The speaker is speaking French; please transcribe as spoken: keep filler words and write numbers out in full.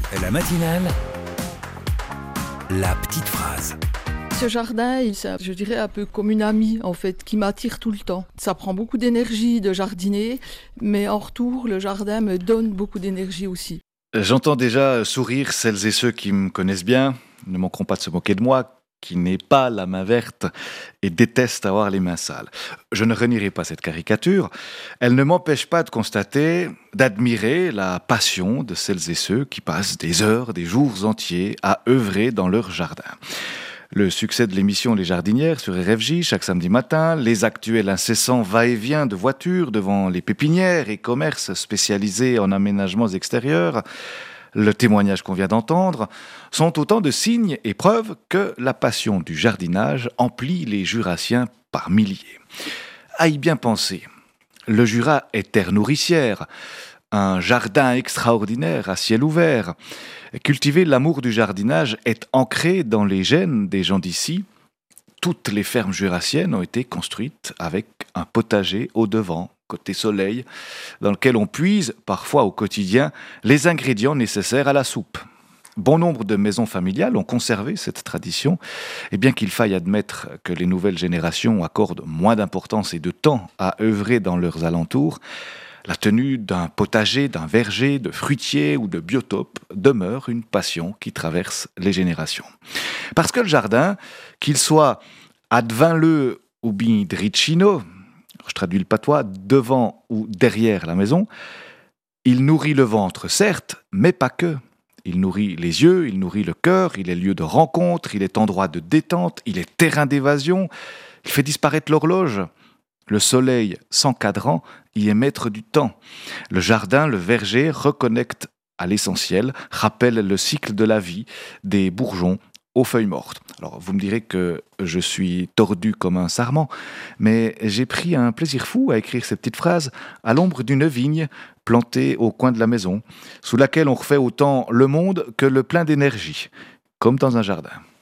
La matinale, la petite phrase. Ce jardin, il, c'est, je dirais, un peu comme une amie, en fait, qui m'attire tout le temps. Ça prend beaucoup d'énergie de jardiner, mais en retour, le jardin me donne beaucoup d'énergie aussi. J'entends déjà sourire celles et ceux qui me connaissent bien, ne manqueront pas de se moquer de moi, qui n'ai pas la main verte et déteste avoir les mains sales. Je ne renierai pas cette caricature. Elle ne m'empêche pas de constater, d'admirer la passion de celles et ceux qui passent des heures, des jours entiers à œuvrer dans leur jardin. Le succès de l'émission Les Jardinières sur R F J chaque samedi matin, les actuels incessants va-et-vient de voitures devant les pépinières et commerces spécialisés en aménagements extérieurs, le témoignage qu'on vient d'entendre, sont autant de signes et preuves que la passion du jardinage emplit les Jurassiens par milliers. À y bien penser, le Jura est terre nourricière, un jardin extraordinaire à ciel ouvert. Cultiver l'amour du jardinage est ancré dans les gènes des gens d'ici. Toutes les fermes jurassiennes ont été construites avec un potager au devant, côté soleil, dans lequel on puise, parfois au quotidien, les ingrédients nécessaires à la soupe. Bon nombre de maisons familiales ont conservé cette tradition, et bien qu'il faille admettre que les nouvelles générations accordent moins d'importance et de temps à œuvrer dans leurs alentours, la tenue d'un potager, d'un verger, de fruitiers ou de biotopes demeure une passion qui traverse les générations. Parce que le jardin, qu'il soit ad vingt-le ou bien dricino, je traduis le patois, devant ou derrière la maison, il nourrit le ventre, certes, mais pas que. Il nourrit les yeux, il nourrit le cœur, il est lieu de rencontre, il est endroit de détente, il est terrain d'évasion, il fait disparaître l'horloge. Le soleil, sans cadran, y est maître du temps. Le jardin, le verger, reconnecte à l'essentiel, rappelle le cycle de la vie des bourgeons aux feuilles mortes. Alors, vous me direz que je suis tordu comme un sarment, mais j'ai pris un plaisir fou à écrire ces petites phrases à l'ombre d'une vigne plantée au coin de la maison, sous laquelle on refait autant le monde que le plein d'énergie, comme dans un jardin.